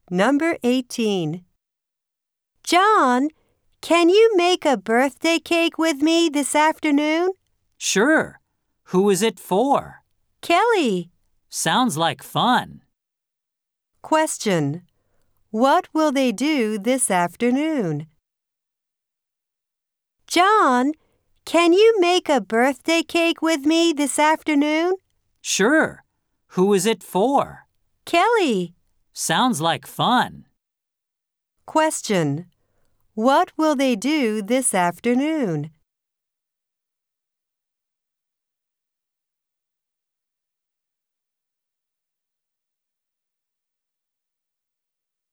Number 18. John, can you make a birthday cake with me this afternoon? Sure. Who is it for? Kelly. Sounds like fun. Question. What will they do this afternoon? John, can you make a birthday cake with me this afternoon? Sure. Who is it for? Kelly. Sounds like fun. Question. What will they do this afternoon?